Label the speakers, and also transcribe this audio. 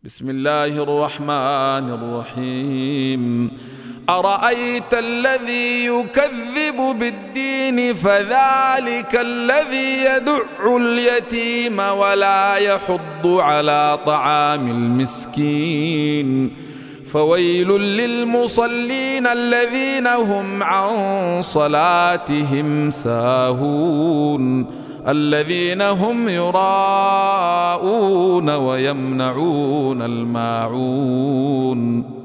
Speaker 1: بسم الله الرحمن الرحيم. أرأيت الذي يكذب بالدين فذلك الذي يدع اليتيم ولا يحض على طعام المسكين فويل للمصلين الذين هم عن صلاتهم ساهون الذين هم يراءون ويمنعون الماعون.